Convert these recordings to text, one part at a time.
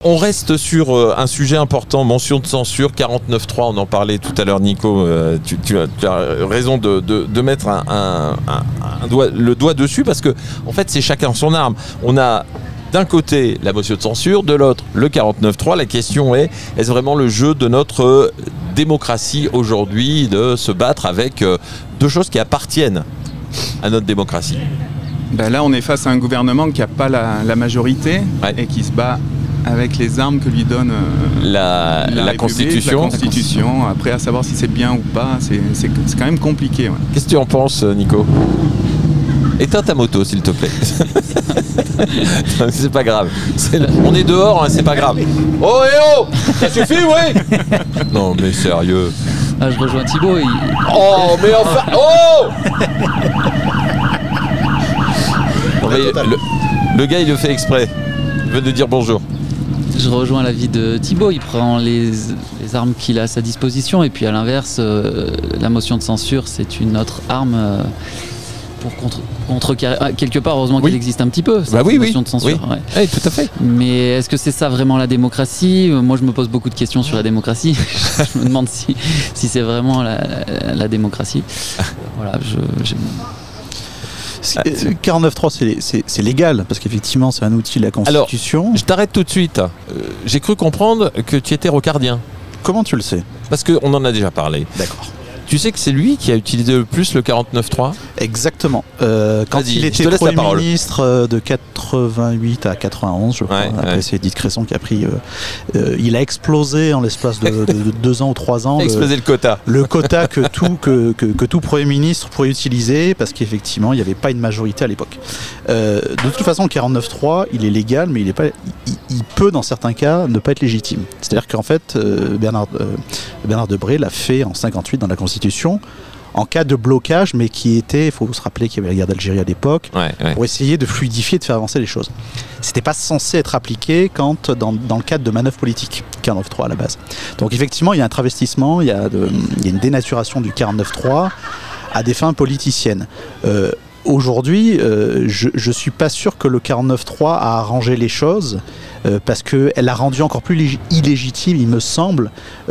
On reste sur un sujet important, mention de censure, 49.3, on en parlait tout à l'heure Nico, tu as raison de mettre le doigt dessus parce que en fait c'est chacun son arme. On a d'un côté la motion de censure, de l'autre le 49.3, la question est-ce vraiment le jeu de notre démocratie aujourd'hui de se battre avec deux choses qui appartiennent à notre démocratie? Là on est face à un gouvernement qui n'a pas la majorité et qui se bat avec les armes que lui donne la Constitution. La Constitution. Après, à savoir si c'est bien ou pas, c'est quand même compliqué. Ouais. Qu'est-ce que tu en penses, Nico? Éteins ta moto, s'il te plaît. C'est pas grave. On est dehors, hein, c'est pas grave. Oh et oh, ça suffit, oui. Non, mais sérieux. Ah, je rejoins Thibaut. Oh, mais enfin. Oh. Non, mais le gars, il le fait exprès. Il veut nous dire bonjour. Je rejoins l'avis de Thibaut, il prend les armes qu'il a à sa disposition et puis à l'inverse, la motion de censure c'est une autre arme pour contrecarrer. Quelque part, heureusement qu'il existe un petit peu, cette motion de censure. Oui. Ouais, tout à fait. Mais est-ce que c'est ça vraiment la démocratie? Moi je me pose beaucoup de questions sur la démocratie. Je me demande si c'est vraiment la démocratie. Voilà, 49.3 c'est légal parce qu'effectivement c'est un outil de la Constitution. Alors, je t'arrête tout de suite. J'ai cru comprendre que tu étais rocardien. Comment tu le sais? Parce qu'on en a déjà parlé. D'accord. Tu sais que c'est lui qui a utilisé le plus le 49.3? Exactement. Quand il était Premier ministre de 88 à 91, je crois, après c'est Didier Cresson qui a pris... il a explosé en l'espace de 2 ans ou 3 ans. Explosé le quota. Le quota que tout Premier ministre pourrait utiliser, parce qu'effectivement, il n'y avait pas une majorité à l'époque. De toute façon, le 49.3, il est légal, mais il peut, dans certains cas, ne pas être légitime. C'est-à-dire qu'en fait, Bernard Debré l'a fait en 58 dans la Constitution, en cas de blocage, mais qui était, il faut se rappeler qu'il y avait la guerre d'Algérie à l'époque, pour essayer de fluidifier, de faire avancer les choses. C'était pas censé être appliqué dans le cadre de manœuvres politiques, 49.3 à la base. Donc effectivement, il y a un travestissement, il y a une dénaturation du 49.3 à des fins politiciennes. Aujourd'hui, je suis pas sûr que le 49.3 a arrangé les choses, parce qu'elle a rendu encore plus illégitime, il me semble,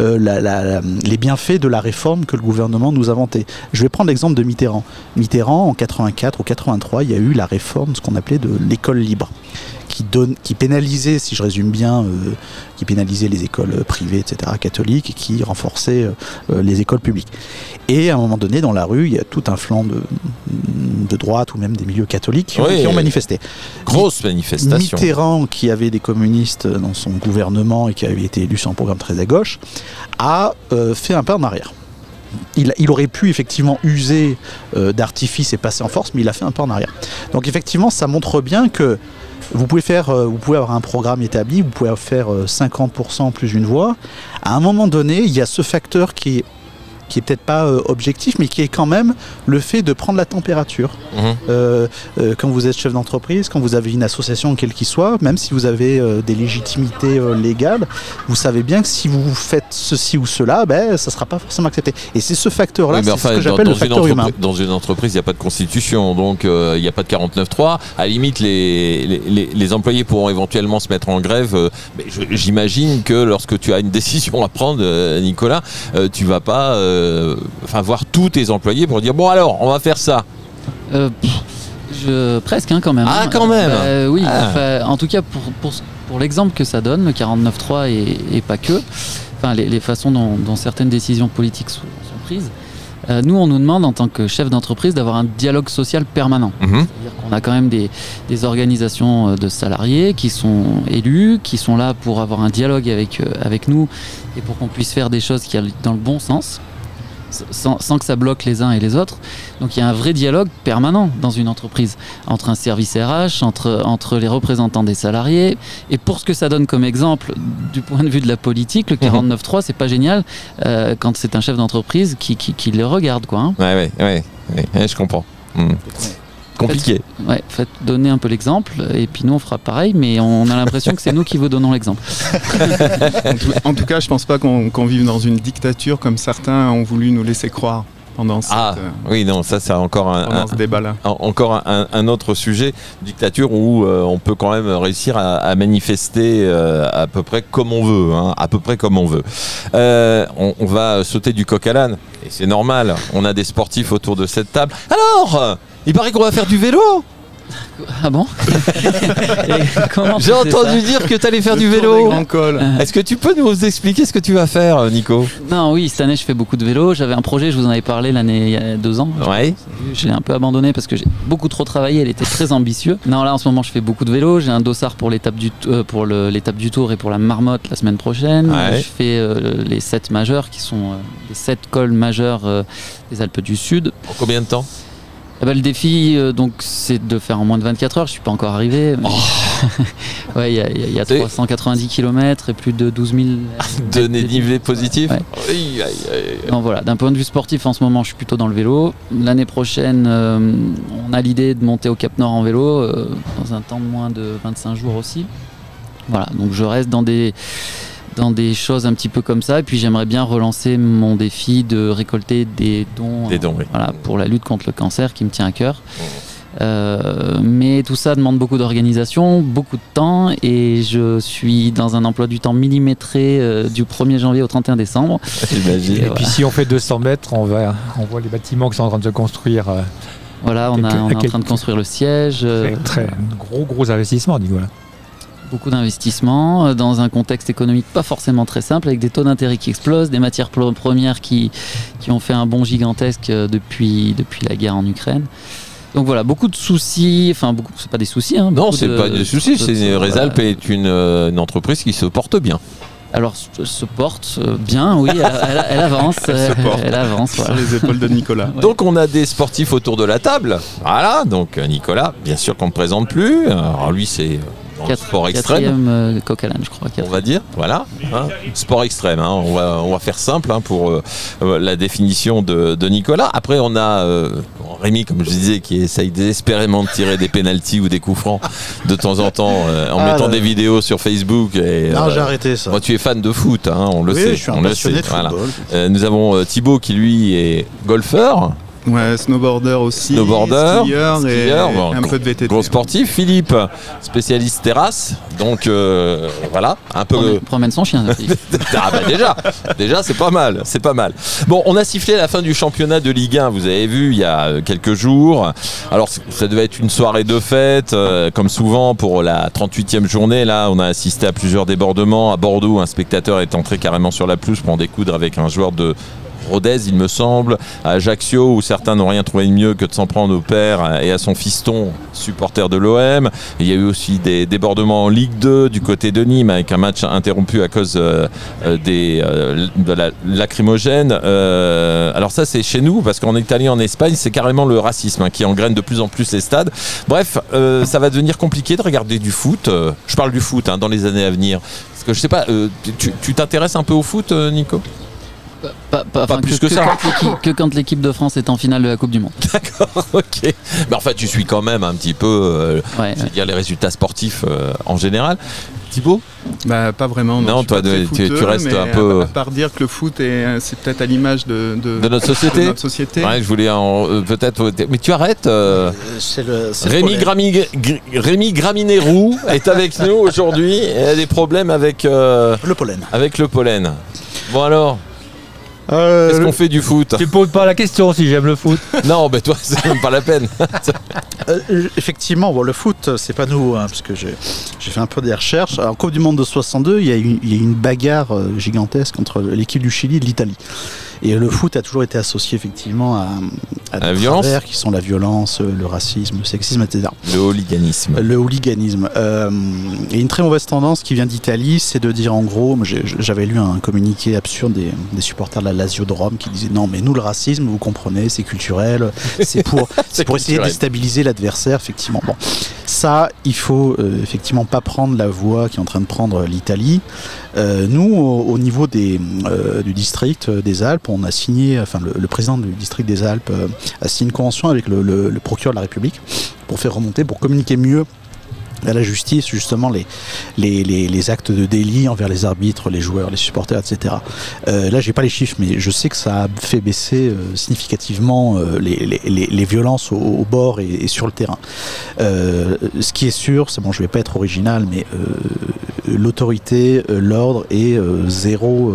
les bienfaits de la réforme que le gouvernement nous a vantée. Je vais prendre l'exemple de Mitterrand. Mitterrand, en 84 ou 83, il y a eu la réforme, ce qu'on appelait de l'école libre, qui pénalisait, si je résume bien, qui pénalisait les écoles privées, etc., catholiques, et qui renforçait les écoles publiques. Et à un moment donné, dans la rue, il y a tout un flanc de droite ou même des milieux catholiques qui ont manifesté. Grosse manifestation. Mitterrand, qui avait des communistes dans son gouvernement et qui avait été élu sur un programme très à gauche, a fait un pas en arrière. Il aurait pu effectivement user d'artifice et passer en force, mais il a fait un pas en arrière. Donc effectivement, ça montre bien que vous pouvez avoir un programme établi, vous pouvez faire 50% plus une voix. À un moment donné, il y a ce facteur qui est peut-être pas objectif, mais qui est quand même le fait de prendre la température. Quand vous êtes chef d'entreprise, quand vous avez une association, quelle qu'il soit, même si vous avez des légitimités légales, vous savez bien que si vous faites ceci ou cela, ça sera pas forcément accepté. Et c'est ce facteur-là, c'est ce que j'appelle le facteur humain. Dans une entreprise, il n'y a pas de constitution, donc il n'y a pas de 49.3. À la limite, les employés pourront éventuellement se mettre en grève. Mais j'imagine que lorsque tu as une décision à prendre, Nicolas, tu vas pas voir tous tes employés pour dire bon alors on va faire ça. Presque quand même. Ah quand même. Oui. En tout cas pour l'exemple que ça donne, le 49.3 et pas que. Les façons dont certaines décisions politiques sont prises. Nous, on nous demande en tant que chef d'entreprise d'avoir un dialogue social permanent. C'est-à-dire qu'on a quand même des organisations de salariés qui sont élus, qui sont là pour avoir un dialogue avec nous et pour qu'on puisse faire des choses qui aillent dans le bon sens. Sans que ça bloque les uns et les autres. Donc il y a un vrai dialogue permanent dans une entreprise, entre un service RH, entre les représentants des salariés. Et pour ce que ça donne comme exemple, du point de vue de la politique, le 49.3, c'est pas génial quand c'est un chef d'entreprise qui le regarde, quoi. Hein. Ouais, je comprends. Compliqué. Faites donner un peu l'exemple et puis nous on fera pareil, mais on a l'impression que c'est nous qui vous donnons l'exemple. En tout cas, je pense pas qu'on vive dans une dictature comme certains ont voulu nous laisser croire pendant cette, oui, non, ça c'est encore ce débat-là. Encore un autre sujet, dictature où on peut quand même réussir à manifester à peu près comme on veut, à peu près comme on veut. On va sauter du coq à l'âne, et c'est normal, on a des sportifs autour de cette table. Alors, il paraît qu'on va faire du vélo. Ah bon? J'ai entendu dire que tu allais faire du vélo. Est-ce que tu peux nous expliquer ce que tu vas faire, Nico? Non, oui, cette année je fais beaucoup de vélo. J'avais un projet, je vous en avais parlé il y a 2 ans. Ouais. Je l'ai un peu abandonné parce que j'ai beaucoup trop travaillé. Elle était très ambitieux. Non, là en ce moment je fais beaucoup de vélo. J'ai un dossard pour l'étape du Tour et pour la Marmotte la semaine prochaine. Ouais. Je fais les 7 majeurs qui sont les 7 cols majeurs des Alpes du Sud. En combien de temps? Le défi, donc, c'est de faire en moins de 24 heures. Je suis pas encore arrivé. Ouais, il y a 390 km et plus de 12 000 de dénivelé positif. Ouais. Donc voilà, d'un point de vue sportif, en ce moment, je suis plutôt dans le vélo. L'année prochaine, on a l'idée de monter au Cap Nord en vélo dans un temps de moins de 25 jours aussi. Voilà, donc je reste dans des choses un petit peu comme ça, et puis j'aimerais bien relancer mon défi de récolter des dons, oui. Voilà, pour la lutte contre le cancer qui me tient à cœur. Mais tout ça demande beaucoup d'organisation, beaucoup de temps, et je suis dans un emploi du temps millimétré du 1er janvier au 31 décembre. J'imagine. Et puis si on fait 200 mètres, on voit les bâtiments qui sont en train de se construire. Voilà, on est en train de construire le siège. C'est un gros investissement, Nicolas. Beaucoup d'investissements dans un contexte économique pas forcément très simple, avec des taux d'intérêt qui explosent, des matières premières qui ont fait un bond gigantesque depuis la guerre en Ukraine. Donc voilà, beaucoup de soucis, c'est pas des soucis. Non, c'est pas des soucis, Resalp est une entreprise qui se porte bien. Alors, se porte bien, oui, elle avance. Elle avance sur les épaules de Nicolas. Ouais. Donc, on a des sportifs autour de la table. Voilà, donc Nicolas, bien sûr qu'on ne présente plus. Alors, lui, c'est sport extrême. 4e coq à l'âne, je crois. On va dire, voilà. Sport extrême, on va faire simple pour la définition de Nicolas. Après, on a Rémi, comme je disais, qui essaye désespérément de tirer des pénaltys ou des coups francs de temps en temps en mettant des vidéos sur Facebook. Non, j'ai arrêté ça. Moi, tu es fan de foot, on le sait. Je suis un passionné de football. Voilà. Nous avons Thibaut qui, lui, est golfeur. Ouais, snowboarder aussi, skieur et un peu de VTT. Gros sportif. Philippe, spécialiste terrasse, donc voilà, un peu... Promène son chien. Déjà c'est pas mal, Bon, on a sifflé la fin du championnat de Ligue 1, vous avez vu, il y a quelques jours. Alors, ça devait être une soirée de fête, comme souvent pour la 38e journée. Là, on a assisté à plusieurs débordements. À Bordeaux, un spectateur est entré carrément sur la pelouse pour en découdre avec un joueur de Rodez, il me semble, à Ajaccio, où certains n'ont rien trouvé de mieux que de s'en prendre au père et à son fiston, supporter de l'OM. Il y a eu aussi des débordements en Ligue 2 du côté de Nîmes, avec un match interrompu à cause de la lacrymogène. Alors ça, c'est chez nous, parce qu'en Italie, en Espagne, c'est carrément le racisme qui engraine de plus en plus les stades. Bref, ça va devenir compliqué de regarder du foot. Je parle du foot dans les années à venir. Parce que je sais pas, tu t'intéresses un peu au foot, Nico ? Pas plus que ça. Que quand l'équipe de France est en finale de la Coupe du Monde. D'accord, ok. Mais en fait, tu suis quand même un petit peu je veux dire, les résultats sportifs en général. Thibaut ? Pas vraiment. Non, toi, tu restes un peu. À part dire que le foot c'est peut-être à l'image de notre société. De notre société. Ouais, je voulais peut-être. Mais tu arrêtes. Rémi Graminerou est avec nous aujourd'hui et a des problèmes avec le pollen. Avec le pollen. Bon alors. Qu'est-ce qu'on fait du foot ? Tu poses pas la question si j'aime le foot. Non, toi, c'est même pas la peine. Effectivement, le foot, c'est pas nous, parce que j'ai fait un peu des recherches. Alors, en Coupe du Monde de 62, il y a eu une bagarre gigantesque entre l'équipe du Chili et de l'Italie. Et le foot a toujours été associé effectivement à des travers qui sont la violence, le racisme, le sexisme, etc. Le hooliganisme. Et une très mauvaise tendance qui vient d'Italie, c'est de dire en gros, j'avais lu un communiqué absurde des supporters de la Lazio de Rome qui disaient non mais nous le racisme, vous comprenez, c'est culturel, c'est pour essayer de déstabiliser l'adversaire, effectivement. Bon, ça, il faut effectivement pas prendre la voie qui est en train de prendre l'Italie. Nous, au niveau du district des Alpes, on a signé, le président du district des Alpes a signé une convention avec le procureur de la République pour faire remonter, pour communiquer mieux à la justice justement les actes de délit envers les arbitres, les joueurs, les supporters, etc. Là, j'ai pas les chiffres, mais je sais que ça a fait baisser significativement les violences au bord et sur le terrain. Ce qui est sûr, c'est bon, je vais pas être original, mais l'autorité, l'ordre est zéro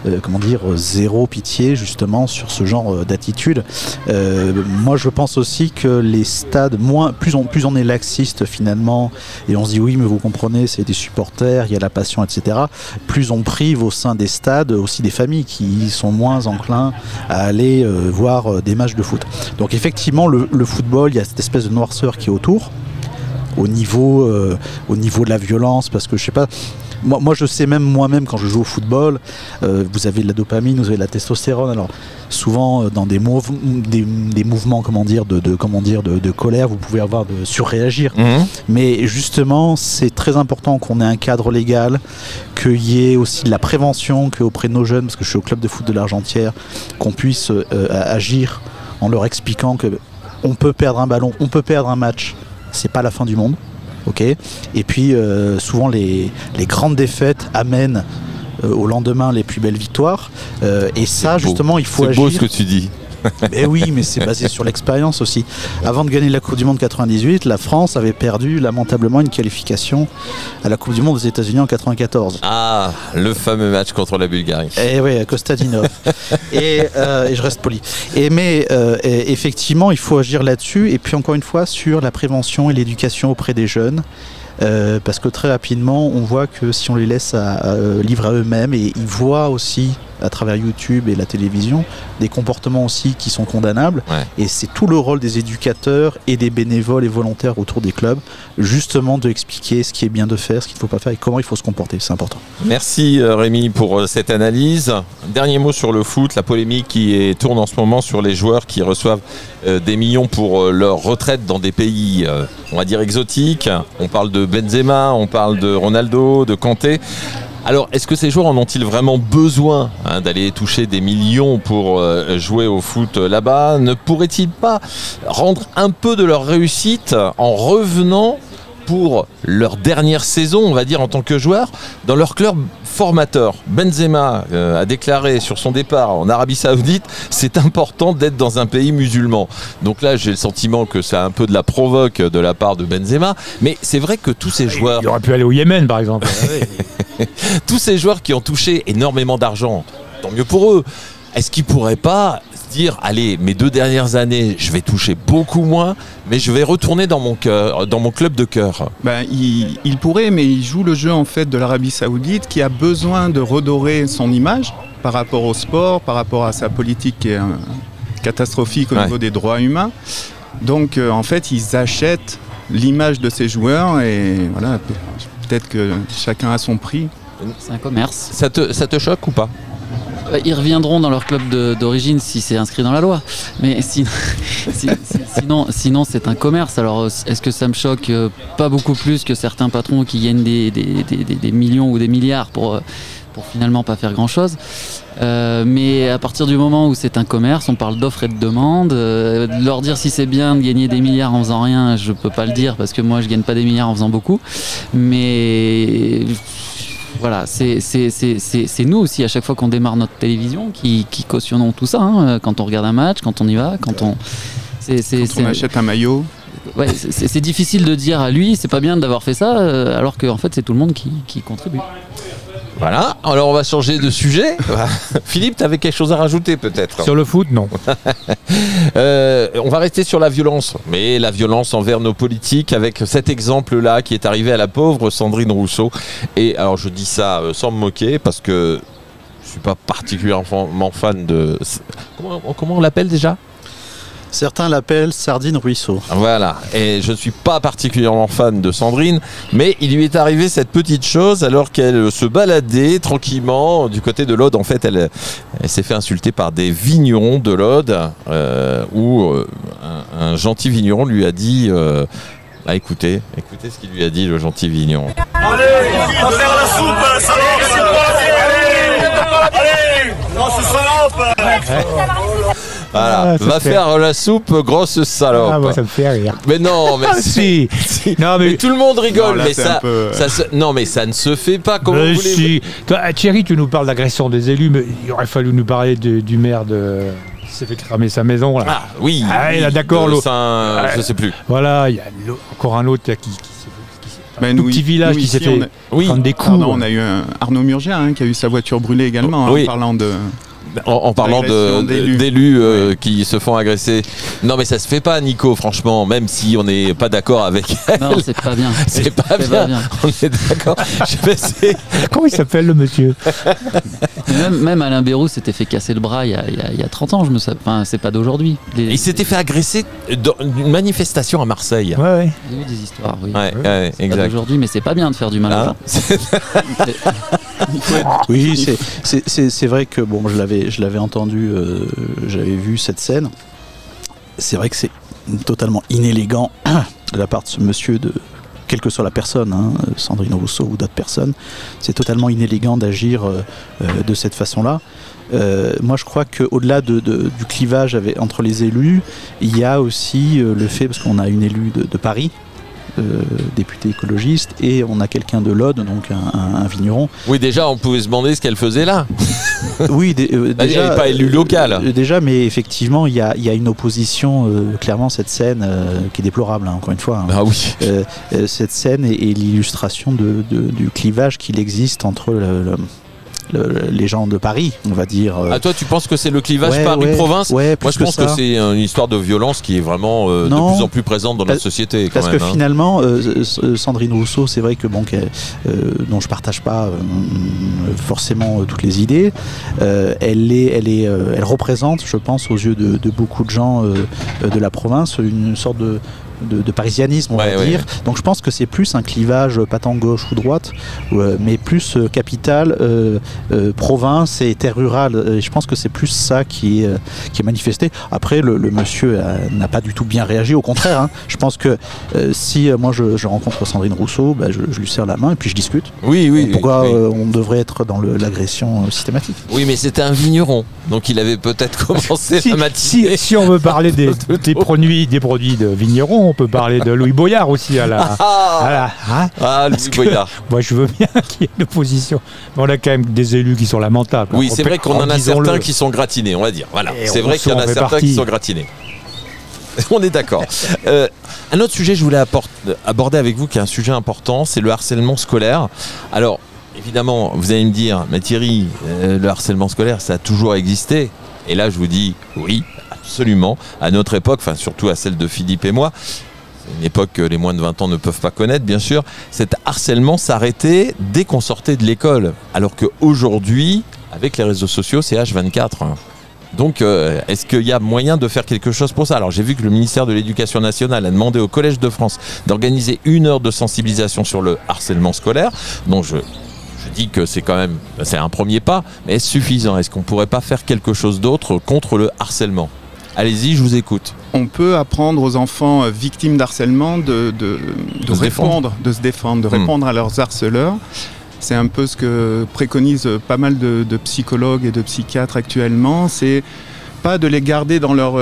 pitié justement sur ce genre d'attitude. Moi, je pense aussi que les stades, plus on est laxiste finalement, et on se dit oui, mais vous comprenez, c'est des supporters, il y a la passion, etc. Plus on prive au sein des stades aussi des familles qui sont moins enclins à aller voir des matchs de foot. Donc effectivement, le football, il y a cette espèce de noirceur qui est autour, au niveau de la violence, parce que je sais pas. Moi, je sais même moi-même quand je joue au football, vous avez de la dopamine, vous avez de la testostérone. Alors souvent dans des mouvements, de colère, vous pouvez avoir de surréagir. Mais justement, c'est très important qu'on ait un cadre légal, qu'il y ait aussi de la prévention, qu'auprès de nos jeunes, parce que je suis au club de foot de l'Argentière, qu'on puisse agir en leur expliquant que on peut perdre un ballon, on peut perdre un match, c'est pas la fin du monde. Okay. Et puis souvent les grandes défaites amènent au lendemain les plus belles victoires. Et ça, justement, il faut agir. C'est beau ce que tu dis. Mais oui, mais c'est basé sur l'expérience aussi. Avant de gagner la Coupe du Monde 98, la France avait perdu lamentablement une qualification à la Coupe du Monde aux États-Unis en 94. Ah, le fameux match contre la Bulgarie. Et oui, à Kostadinov. et je reste poli. Mais effectivement, il faut agir là-dessus. Et puis encore une fois, sur la prévention et l'éducation auprès des jeunes. Parce que très rapidement, on voit que si on les laisse livrer à eux-mêmes, et ils voient aussi à travers YouTube et la télévision des comportements aussi qui sont condamnables. Ouais. Et c'est tout le rôle des éducateurs et des bénévoles et volontaires autour des clubs, justement de expliquer ce qui est bien de faire, ce qu'il ne faut pas faire et comment il faut se comporter. C'est important. Merci Rémi pour cette analyse. Dernier mot sur le foot, la polémique qui tourne en ce moment sur les joueurs qui reçoivent des millions pour leur retraite dans des pays, on va dire, exotiques. On parle de Benzema, on parle de Ronaldo, de Kanté. Alors, est-ce que ces joueurs en ont-ils vraiment besoin d'aller toucher des millions pour jouer au foot là-bas ? Ne pourraient-ils pas rendre un peu de leur réussite en revenant pour leur dernière saison, on va dire, en tant que joueur, dans leur club formateur ? Benzema a déclaré sur son départ en Arabie Saoudite, c'est important d'être dans un pays musulman. Donc là, j'ai le sentiment que c'est un peu de la provoque de la part de Benzema, mais c'est vrai que tous ces joueurs... Il aurait pu aller au Yémen, par exemple. Tous ces joueurs qui ont touché énormément d'argent, tant mieux pour eux. Est-ce qu'ils ne pourraient pas se dire, allez, mes 2 dernières années, je vais toucher beaucoup moins, mais je vais retourner dans mon cœur, dans mon club de cœur ? Il pourrait, mais il joue le jeu en fait de l'Arabie Saoudite qui a besoin de redorer son image par rapport au sport, par rapport à sa politique qui est catastrophique au niveau des droits humains. Donc en fait, ils achètent l'image de ces joueurs et voilà. Peut-être que chacun a son prix. C'est un commerce. Ça te choque ou pas ? Ils reviendront dans leur club d'origine si c'est inscrit dans la loi. Mais sinon, c'est un commerce. Alors, est-ce que ça me choque ? Pas beaucoup plus que certains patrons qui gagnent des millions ou des milliards pour finalement pas faire grand-chose. Mais à partir du moment où c'est un commerce, on parle d'offres et de demandes. Leur dire si c'est bien de gagner des milliards en faisant rien, je peux pas le dire parce que moi je gagne pas des milliards en faisant beaucoup. Mais voilà, c'est nous aussi à chaque fois qu'on démarre notre télévision qui cautionnons tout ça. Quand on regarde un match, quand on y va, quand on achète un maillot. Ouais, c'est difficile de dire à lui c'est pas bien d'avoir fait ça alors qu'en fait c'est tout le monde qui contribue. Voilà, alors on va changer de sujet. Philippe, tu avais quelque chose à rajouter peut-être ? Sur le foot, non. On va rester sur la violence, mais la violence envers nos politiques avec cet exemple-là qui est arrivé à la pauvre Sandrine Rousseau. Et alors je dis ça sans me moquer parce que je ne suis pas particulièrement fan de... Comment on l'appelle déjà ? Certains l'appellent Sardine Ruisseau. Voilà, et je ne suis pas particulièrement fan de Sandrine, mais il lui est arrivé cette petite chose alors qu'elle se baladait tranquillement du côté de l'Aude. En fait, elle s'est fait insulter par des vignerons de l'Aude, où un gentil vigneron lui a dit... écoutez ce qu'il lui a dit, le gentil vigneron. Allez, on va faire la soupe, salope, allez, non, c'est salope. Voilà. Ah, ça Va fait- faire la soupe, grosse salope. Ah, moi, ça me fait rire. Mais non, mais Ah, si. Non, mais tout le monde rigole, Non, là, mais c'est ça, un peu- non, mais ça ne se fait pas. Comment Mais vous voulez si. Toi, Thierry, tu nous parles d'agression des élus, mais il aurait fallu nous parler du maire qui s'est fait cramer sa maison. Là. Ah oui. Ah, oui, là, d'accord, de l'autre. je sais plus. Voilà, il y a encore un autre qui Ben, tout petit village qui s'est fait Oui. prendre des coups. Pardon, on a eu Arnaud Murgia qui a eu sa voiture brûlée également, Oui. en parlant de... En parlant Agression d'élus qui se font agresser. Non, mais ça se fait pas, Nico, franchement, même si on n'est pas d'accord avec elle. Non, c'est pas bien. C'est pas C'est bien. pas bien. On est d'accord. Je vais essayer. Comment il s'appelle le monsieur? Mais même Alain Bérou s'était fait casser le bras il y a 30 ans, enfin, c'est pas d'aujourd'hui. Il s'était fait agresser dans une manifestation à Marseille. Ouais, ouais. Il y a eu des histoires, oui. Ouais, C'est pas exact. d'aujourd'hui, mais c'est pas bien de faire du mal aux Hein gens. C'est- Oui, c'est vrai que bon, je l'avais entendu, j'avais vu cette scène. C'est vrai que c'est totalement inélégant de la part de ce monsieur, quelle que soit la personne, hein, Sandrine Rousseau ou d'autres personnes, c'est totalement inélégant d'agir de cette façon-là. Moi, je crois qu'au-delà du clivage entre les élus, il y a aussi le fait, parce qu'on a une élue de Paris, député écologiste, et on a quelqu'un de l'Aude, donc un vigneron. Oui, déjà, on pouvait se demander ce qu'elle faisait là. Oui, Elle déjà n'est pas élue locale. déjà, mais effectivement, il y a une opposition, clairement, cette scène qui est déplorable, hein, encore une fois. Hein. Ah oui. Cette scène est l'illustration du clivage qu'il existe entre les gens de Paris, on va dire. Ah, toi, tu penses que c'est le clivage Ouais, Paris-Province? ouais, Moi, je pense que c'est une histoire de violence qui est vraiment de Non. plus en plus présente dans notre société. Quand Parce même, que hein. finalement, Sandrine Rousseau, c'est vrai que dont je partage pas forcément toutes les idées, elle représente, je pense, aux yeux de beaucoup de gens de la province, une sorte de parisianisme, on Ouais, va ouais, dire. ouais. Donc je pense que c'est plus un clivage, pas tant gauche ou droite, mais plus capitale, province et terre rurale. Et je pense que c'est plus ça qui est manifesté. Après, le monsieur n'a pas du tout bien réagi, au contraire. Hein. Je pense que si moi je rencontre Sandrine Rousseau, bah, je lui serre la main et puis je discute. Oui, oui. Pourquoi oui. on devrait être dans l'agression systématique? Oui, mais c'était un vigneron, donc il avait peut-être commencé la matinée. Si on veut parler des produits de vignerons, on peut parler de Louis Boyard aussi à la. Hein. Ah, Louis Boyard. Moi, je veux bien qu'il y ait une opposition. Mais on a quand même des élus qui sont lamentables. Oui, c'est vrai qu'on en a Disons-le. certains qui sont gratinés, on va dire. Voilà, Et c'est on vrai qu'il y en a en fait certains partie. qui sont gratinés. On est d'accord. Un autre sujet que je voulais aborder avec vous, qui est un sujet important, c'est le harcèlement scolaire. Alors, évidemment, vous allez me dire, mais Thierry, le harcèlement scolaire, ça a toujours existé. Et là, je vous dis, oui, absolument. À notre époque, enfin surtout à celle de Philippe et moi, c'est une époque que les moins de 20 ans ne peuvent pas connaître, bien sûr, cet harcèlement s'arrêtait dès qu'on sortait de l'école. Alors qu'aujourd'hui, avec les réseaux sociaux, c'est H24. Donc, est-ce qu'il y a moyen de faire quelque chose pour ça? Alors, j'ai vu que le ministère de l'Éducation nationale a demandé au Collège de France d'organiser 1 heure de sensibilisation sur le harcèlement scolaire. Donc, je dis que c'est quand même c'est un premier pas, mais est-ce suffisant? Est-ce qu'on ne pourrait pas faire quelque chose d'autre contre le harcèlement? Allez-y, je vous écoute. On peut apprendre aux enfants victimes d'harcèlement de se défendre. se défendre, de répondre à leurs harceleurs. C'est un peu ce que préconisent pas mal de psychologues et de psychiatres actuellement. C'est pas de les garder dans leur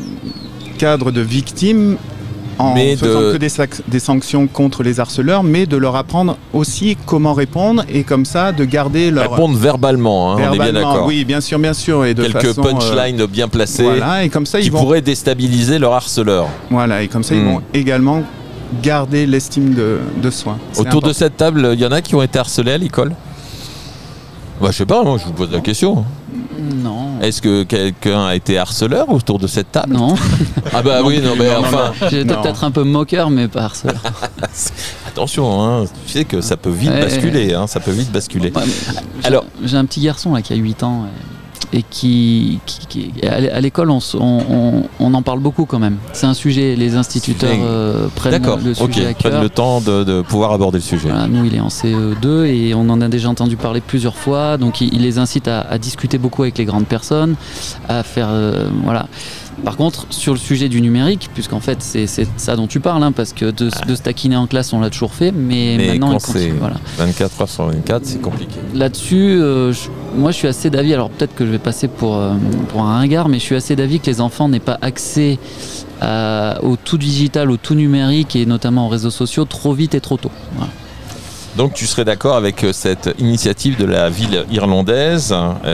cadre de victimes en faisant que des sanctions contre les harceleurs, mais de leur apprendre aussi comment répondre et comme ça de garder leur... Répondre verbalement, hein, on est bien d'accord. Oui, bien sûr. Et de quelques façon, punchlines bien placées voilà, et comme ça, qui pourraient déstabiliser leur harceleur. Voilà, et comme ça, ils vont également garder l'estime de soi. Autour de cette table, il y en a qui ont été harcelés à l'école? Bah, je sais pas, moi je vous pose la question. Non. Est-ce que quelqu'un a été harceleur autour de cette table? Non. Ah bah oui, non mais enfin... J'étais peut-être un peu moqueur, mais pas harceleur. Attention, hein, tu sais que ça peut vite basculer, hein, ça peut vite basculer. Ouais, alors, j'ai un petit garçon là qui a 8 ans et qui à l'école on en parle beaucoup quand même. C'est un sujet, les instituteurs prennent le sujet à cœur. Prennent le temps de pouvoir aborder le sujet. Voilà, nous il est en CE2 et on en a déjà entendu parler plusieurs fois, donc il les incite à discuter beaucoup avec les grandes personnes, à faire voilà. Par contre, sur le sujet du numérique, puisqu'en fait c'est ça dont tu parles, hein, parce que de se taquiner en classe on l'a toujours fait, mais maintenant quand il continue, c'est voilà. 24 heures sur 24, c'est compliqué. Là-dessus, moi je suis assez d'avis, alors peut-être que je vais passer pour un ringard, mais je suis assez d'avis que les enfants n'aient pas accès au tout digital, au tout numérique et notamment aux réseaux sociaux trop vite et trop tôt. Voilà. Donc tu serais d'accord avec cette initiative de la ville irlandaise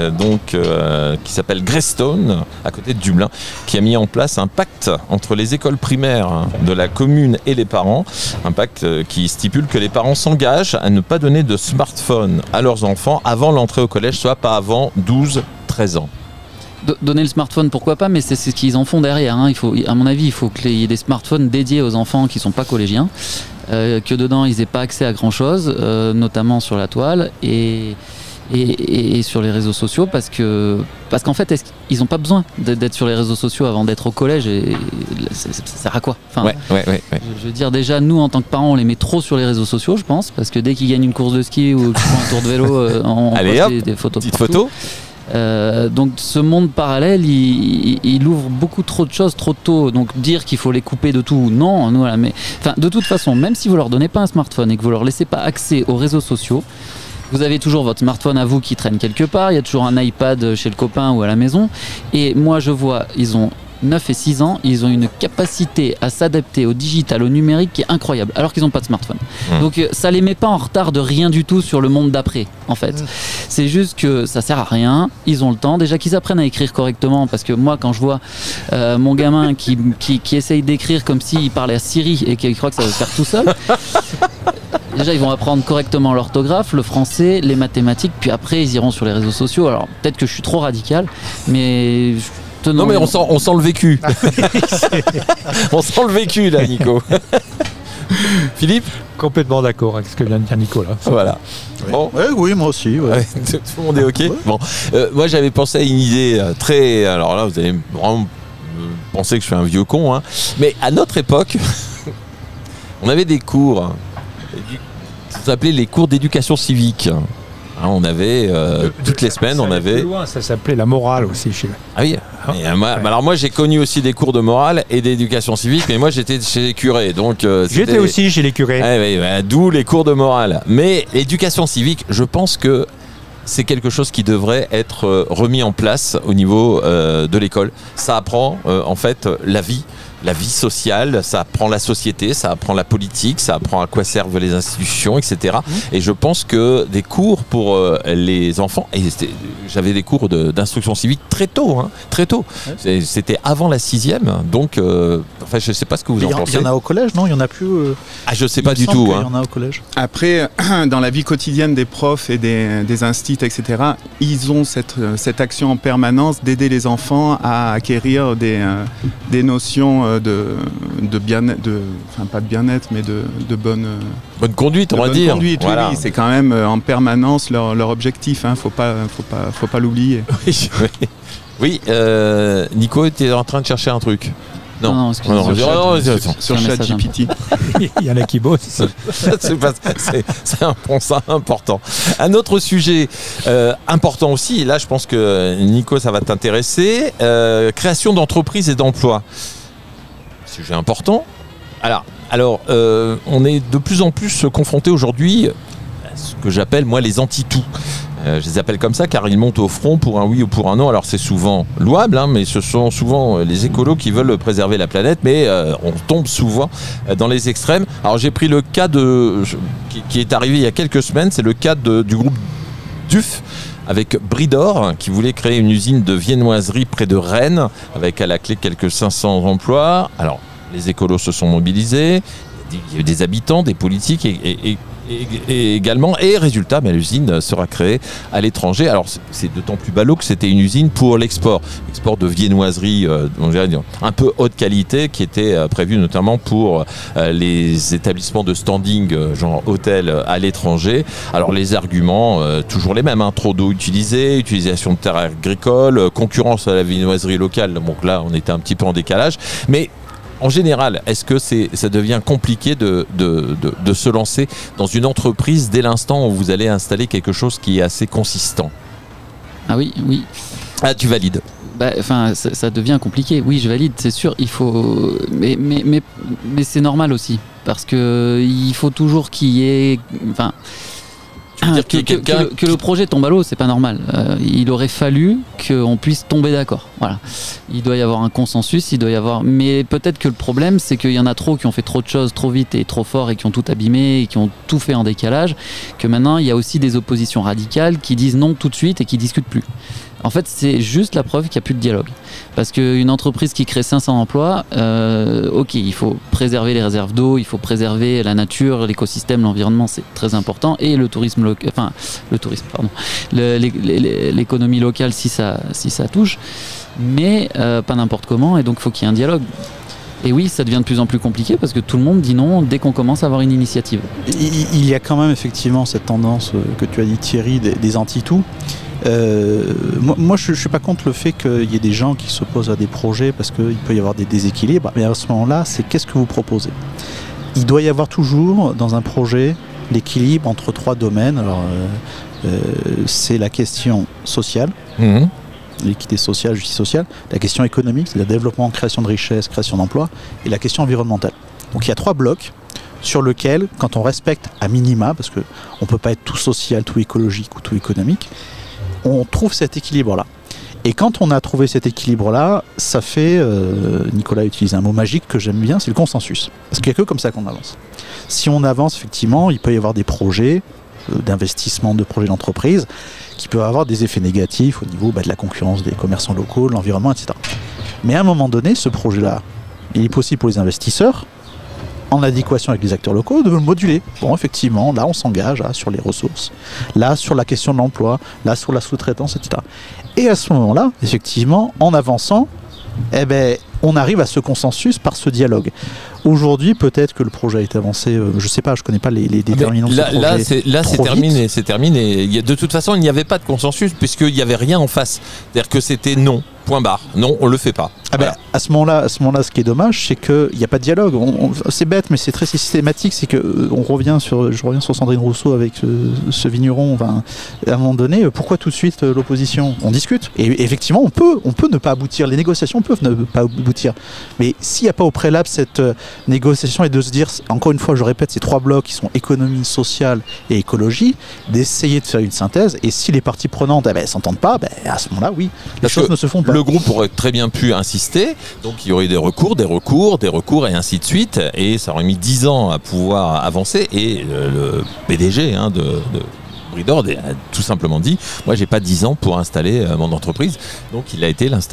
qui s'appelle Greystone, à côté de Dublin, qui a mis en place un pacte entre les écoles primaires de la commune et les parents, un pacte qui stipule que les parents s'engagent à ne pas donner de smartphone à leurs enfants avant l'entrée au collège, soit pas avant 12-13 ans. Donner le smartphone, pourquoi pas, mais c'est ce qu'ils en font derrière. Hein. À mon avis, il faut qu'il y ait des smartphones dédiés aux enfants qui ne sont pas collégiens, que dedans ils n'aient pas accès à grand chose, notamment sur la toile et sur les réseaux sociaux, parce qu'en fait, ils n'ont pas besoin d'être sur les réseaux sociaux avant d'être au collège, et ça sert à quoi? Enfin, je veux dire, déjà, nous, en tant que parents, on les met trop sur les réseaux sociaux, je pense, parce que dès qu'ils gagnent une course de ski ou qu'ils font un tour de vélo, on poste des photos. Petite photo. Donc ce monde parallèle, il ouvre beaucoup trop de choses trop tôt. Donc dire qu'il faut les couper de tout, non. Voilà, mais de toute façon, même si vous leur donnez pas un smartphone et que vous leur laissez pas accès aux réseaux sociaux, vous avez toujours votre smartphone à vous qui traîne quelque part. Il y a toujours un iPad chez le copain ou à la maison. Et moi, je vois, ils ont 9 et 6 ans, ils ont une capacité à s'adapter au digital, au numérique qui est incroyable, alors qu'ils n'ont pas de smartphone. Donc ça les met pas en retard de rien du tout sur le monde d'après, en fait. C'est juste que ça sert à rien, ils ont le temps, déjà qu'ils apprennent à écrire correctement, parce que moi quand je vois mon gamin qui essaye d'écrire comme s'il parlait à Siri et qu'il croit que ça va se faire tout seul, déjà ils vont apprendre correctement l'orthographe, le français, les mathématiques, puis après ils iront sur les réseaux sociaux. Alors peut-être que je suis trop radical, mais... Non mais on sent le vécu. On sent le vécu là, Nico. Philippe ? Complètement d'accord avec ce que vient de dire Nico là. Voilà. Bon. Oui, moi aussi. Ouais. Tout le monde est ok. Ouais. Bon, moi j'avais pensé à une idée très. Alors là, vous allez vraiment penser que je suis un vieux con, hein. Mais à notre époque, on avait des cours. Ça s'appelait les cours d'éducation civique. On avait toutes les semaines, on avait. Plus loin, ça s'appelait la morale aussi chez. Ah oui. Alors moi j'ai connu aussi des cours de morale et d'éducation civique, mais moi j'étais chez les curés, donc. J'étais aussi chez les curés. D'où les cours de morale. Mais l'éducation civique, je pense que c'est quelque chose qui devrait être remis en place au niveau de l'école. Ça apprend en fait la vie sociale, ça apprend la société, ça apprend la politique, ça apprend à quoi servent les institutions, etc. Et je pense que des cours pour les enfants, et j'avais des cours d'instruction civique très tôt, hein, très tôt. Ouais. C'était avant la 6e, donc je sais pas ce que vous en pensez. Il y en a au collège, non? Il y en a plus je sais pas du tout. Il y en a au collège. Après, dans la vie quotidienne des profs et des instituts, etc., ils ont cette action en permanence d'aider les enfants à acquérir des notions de bien-être, enfin pas de bien-être, mais de bonne conduite, on va dire. Conduite, voilà. Oui, c'est quand même en permanence leur objectif. Hein, faut pas l'oublier. Oui, Nico était en train de chercher un truc. Non, excusez-moi. Sur ChatGPT. Il y en a qui bossent. C'est un point important. Un autre sujet important aussi, et là je pense que Nico ça va t'intéresser, création d'entreprises et d'emplois. Sujet important. Alors on est de plus en plus confronté aujourd'hui à ce que j'appelle moi les anti-tout. Je les appelle comme ça car ils montent au front pour un oui ou pour un non. Alors c'est souvent louable, hein, mais ce sont souvent les écolos qui veulent préserver la planète, mais on tombe souvent dans les extrêmes. Alors j'ai pris le cas qui est arrivé il y a quelques semaines, c'est le cas du groupe DUF avec Bridor qui voulait créer une usine de viennoiserie près de Rennes avec à la clé quelques 500 emplois. Alors les écolos se sont mobilisés, il y a eu des habitants, des politiques et également, et résultat, l'usine sera créée à l'étranger. Alors c'est d'autant plus ballot que c'était une usine pour l'export de viennoiserie un peu haute qualité qui était prévue notamment pour les établissements de standing genre hôtel à l'étranger. Alors les arguments toujours les mêmes, hein, trop d'eau utilisée, utilisation de terres agricoles, concurrence à la viennoiserie locale. Donc là on était un petit peu en décalage, mais en général, est-ce que ça devient compliqué de se lancer dans une entreprise dès l'instant où vous allez installer quelque chose qui est assez consistant? Ah oui. Ah, tu valides? Ça devient compliqué. Oui, je valide, c'est sûr. Il faut, mais c'est normal aussi, parce que il faut toujours qu'il y ait, Tu veux dire qu'il y ait quelqu'un que le projet tombe à l'eau, c'est pas normal. Il aurait fallu qu'on puisse tomber d'accord. Voilà. Il doit y avoir un consensus, mais peut-être que le problème, c'est qu'il y en a trop qui ont fait trop de choses trop vite et trop fort et qui ont tout abîmé et qui ont tout fait en décalage, que maintenant il y a aussi des oppositions radicales qui disent non tout de suite et qui discutent plus. En fait, c'est juste la preuve qu'il n'y a plus de dialogue. Parce qu'une entreprise qui crée 500 emplois, ok, il faut préserver les réserves d'eau, il faut préserver la nature, l'écosystème, l'environnement, c'est très important. Et le tourisme, l'économie locale si ça touche, mais pas n'importe comment. Et donc, il faut qu'il y ait un dialogue. Et oui, ça devient de plus en plus compliqué parce que tout le monde dit non dès qu'on commence à avoir une initiative. Il y a quand même effectivement cette tendance que tu as dit, Thierry, des anti-tout. Moi je ne suis pas contre le fait qu'il y ait des gens qui s'opposent à des projets parce qu'il peut y avoir des déséquilibres, mais à ce moment-là, c'est qu'est-ce que vous proposez ? Il doit y avoir toujours dans un projet l'équilibre entre 3 domaines. Alors, c'est la question sociale, l'équité sociale, justice sociale, la question économique, c'est le développement, création de richesse, création d'emplois, et la question environnementale. Donc il y a 3 blocs sur lesquels, quand on respecte à minima, parce qu'on ne peut pas être tout social, tout écologique ou tout économique, on trouve cet équilibre-là. Et quand on a trouvé cet équilibre-là, ça fait, Nicolas utilise un mot magique que j'aime bien, c'est le consensus. Parce qu'il n'y a que comme ça qu'on avance. Si on avance, effectivement, il peut y avoir des projets d'investissement, de projets d'entreprise, qui peuvent avoir des effets négatifs au niveau de la concurrence des commerçants locaux, de l'environnement, etc. Mais à un moment donné, ce projet-là, il est possible pour les investisseurs, en adéquation avec les acteurs locaux, de le moduler. Bon, effectivement, là, on s'engage sur les ressources, là, sur la question de l'emploi, là, sur la sous-traitance, etc. Et à ce moment-là, effectivement, en avançant, on arrive à ce consensus par ce dialogue. Aujourd'hui, peut-être que le projet a été avancé, je ne sais pas, je ne connais pas les déterminants de ce projet. Là, c'est terminé. De toute façon, il n'y avait pas de consensus puisqu'il n'y avait rien en face. C'est-à-dire que c'était non. Point barre. Non, on le fait pas. Voilà. À ce moment-là, ce qui est dommage, c'est qu'il n'y a pas de dialogue. C'est bête, mais c'est très systématique. C'est que je reviens sur Sandrine Rousseau avec ce vigneron. À un moment donné, pourquoi tout de suite l'opposition ? On discute. Et effectivement, on peut ne pas aboutir. Les négociations peuvent ne pas aboutir. Mais s'il n'y a pas au préalable cette négociation et de se dire, encore une fois, je répète, ces 3 blocs qui sont économie, sociale et écologie, d'essayer de faire une synthèse. Et si les parties prenantes ne s'entendent pas, à ce moment-là, oui, les choses ne se font pas. Le groupe aurait très bien pu insister, donc il y aurait des recours et ainsi de suite, et ça aurait mis 10 ans à pouvoir avancer, et le PDG de Bridord a tout simplement dit, moi j'ai pas 10 ans pour installer mon entreprise, donc il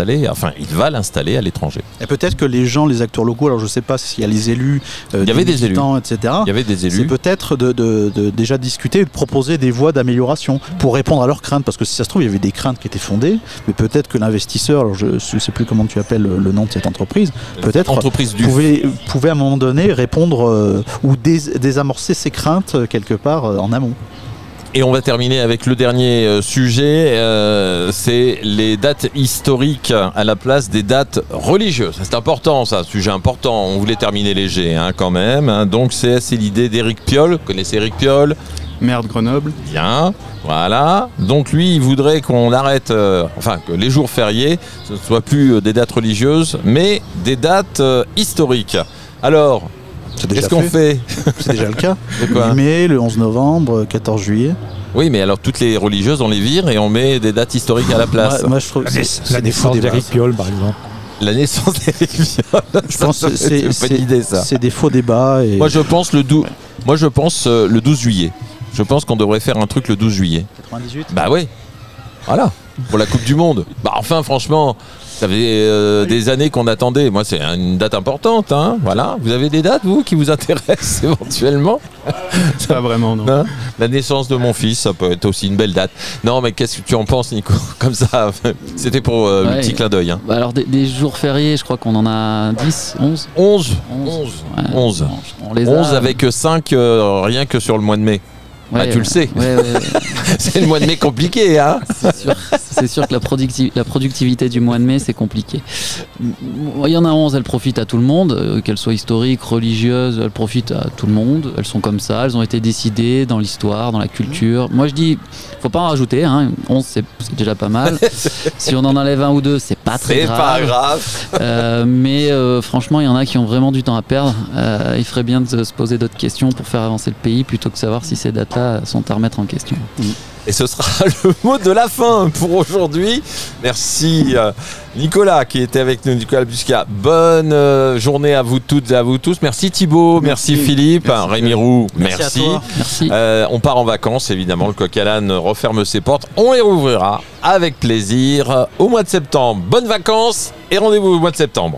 va l'installer à l'étranger. Et peut-être que les gens, les acteurs locaux, alors je sais pas s'il y a les élus, il y avait des élus, etc. Il y avait des élus. C'est peut-être de déjà discuter, de proposer des voies d'amélioration pour répondre à leurs craintes, parce que si ça se trouve il y avait des craintes qui étaient fondées, mais peut-être que l'investisseur, alors je sais plus comment tu appelles le nom de cette entreprise, peut-être pouvait à un moment donné répondre ou désamorcer ses craintes quelque part en amont. Et on va terminer avec le dernier sujet, c'est les dates historiques à la place des dates religieuses. C'est important, ça, sujet important. On voulait terminer léger quand même. Donc c'est l'idée d'Éric Piolle. Vous connaissez Éric Piolle ? Maire de Grenoble. Bien, voilà. Donc lui, il voudrait qu'on arrête, que les jours fériés, ce ne soient plus des dates religieuses, mais des dates historiques. Alors, qu'est-ce qu'on fait ? C'est déjà le cas. Le 8 mai, le 11 novembre, 14 juillet. Oui, mais alors toutes les religieuses, on les vire et on met des dates historiques à la place. Moi, je trouve que la naissance d'Éric Piolle, par exemple. La naissance d'Éric Piolle. Je pense que c'est pas une idée, ça. C'est des faux débats. Et... Moi, je pense le 12 juillet. Je pense qu'on devrait faire un truc le 12 juillet. 98 ? Bah oui. Voilà. Pour la Coupe du Monde. Enfin, franchement... Ça fait des années qu'on attendait. Moi, c'est une date importante. Voilà. Vous avez des dates, vous, qui vous intéressent éventuellement ? Pas vraiment, non. La naissance de mon fils, ça peut être aussi une belle date. Non, mais qu'est-ce que tu en penses, Nico ? Comme ça, c'était pour le petit clin d'œil. Alors, des jours fériés, je crois qu'on en a 10, 11 11. Ouais, 11. On les 11 avec 5 rien que sur le mois de mai. Ouais, tu le sais. Ouais. C'est le mois de mai compliqué, C'est sûr. c'est sûr que la productivité du mois de mai, c'est compliqué. Il y en a 11, elles profitent à tout le monde, qu'elles soient historiques, religieuses, elles profitent à tout le monde. Elles sont comme ça, elles ont été décidées dans l'histoire, dans la culture. Moi, je dis, faut pas en rajouter, hein. 11, c'est déjà pas mal. Si on en enlève un ou deux, c'est pas très grave. C'est pas grave. Mais franchement, il y en a qui ont vraiment du temps à perdre. Il ferait bien de se poser d'autres questions pour faire avancer le pays plutôt que savoir si ces datas sont à remettre en question. Et ce sera le mot de la fin pour aujourd'hui. Merci Nicolas qui était avec nous, Nicolas Busca. Bonne journée à vous toutes et à vous tous. Merci Thibaut, merci Philippe, merci. Rémi Roux, merci. Merci. On part en vacances, évidemment. Le Coq à l'âne referme ses portes. On les rouvrira avec plaisir au mois de septembre. Bonnes vacances et rendez-vous au mois de septembre.